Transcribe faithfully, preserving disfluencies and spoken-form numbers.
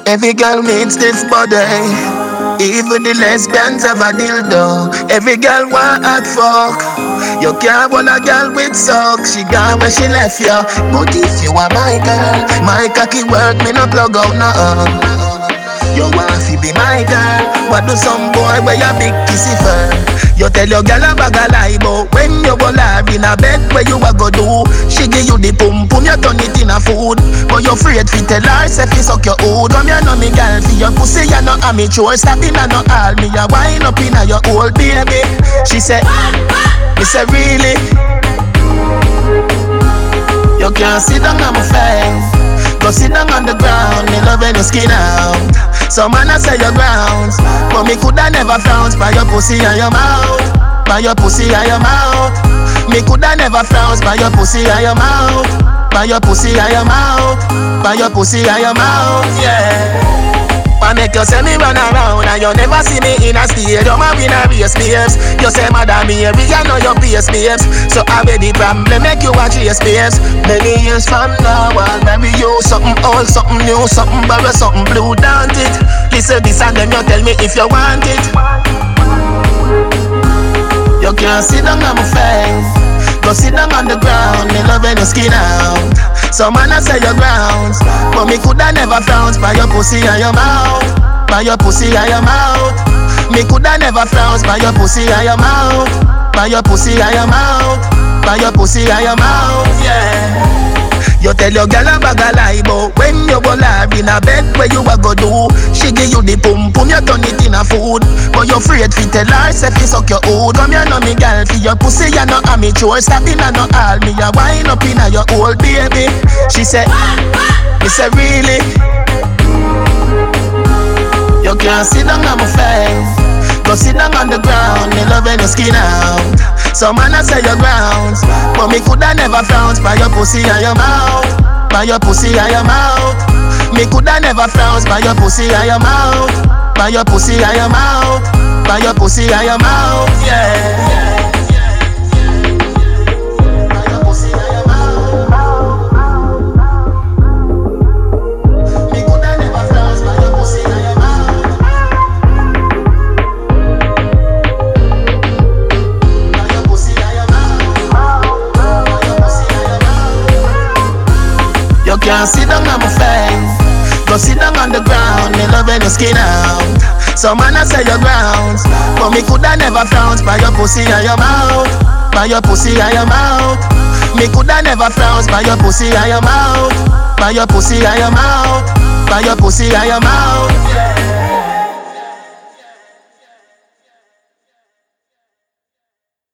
Every girl needs this body. Even the lesbians have a dildo. Every girl want hot fuck. You can't want a girl with socks. She gone when she left you. But if you are my girl, my cocky work me no plug out no. You want to be my girl. What do some boy where you big kissy fur? You tell your girl a bag a lie, but when you go live in a bed, where you a go do? She give you the pum pum, you turn it in a food. But you afraid fi tell her say fi suck your hood. Come you know me girl, fi your pussy you no amateur. Stop in a no all, me a wind up in a your old baby. She say, me say really? You can't sit down on my face. Go sit down on the ground, me love when you skin out. Some man a say your grounds, but me coulda never frowns by your pussy and your mouth, by your pussy and your mouth. Me coulda never frowns by your pussy and your mouth, by your pussy and your mouth, by your pussy and your mouth, yeah. Why make you say me run around and you never see me in a stadium and win a race, babes? You say madam me, we can know your pace, babes. So I be the problem, make you watch your space. Many years from now, I'll marry you. Something old, something new, something borrow, something blue, don't it? Listen this and then you tell me if you want it. You can't sit down on my face. Go sit down on the ground, me love when you skin out. Some man a say your grounds, but me coulda never frowns by your pussy and your mouth, by your pussy and your mouth. Me coulda never frowns by your pussy and your mouth, by your pussy and your mouth, by your pussy and your mouth, yeah. You tell your girl a bag a lie, but when you go live in a bed, where you a go do? She give you the pum pum, you turn it in a food. But you afraid fi tell her say fi suck your hood. Come you know me girl, fi your pussy you no amateur. Stop in a no all, me a wind up in a your old baby. She say, me say really? You can't sit down on my face. Go sit down on the ground, me love when you skin out. Some man a say your grounds, but me coulda never frowns by your pussy and your mouth, by your pussy and your mouth. Me coulda never frowns by your pussy and your mouth, by your pussy and your mouth, by your pussy and your mouth, yeah. You can't sit down on my face. Go sit down on the ground, me love when you skin out. Some man a say your grounds, but me coulda never frowns by your pussy and your mouth, by your pussy and your mouth. Me coulda never frowns by your pussy and your mouth, by your pussy and your mouth, by your pussy and your mouth,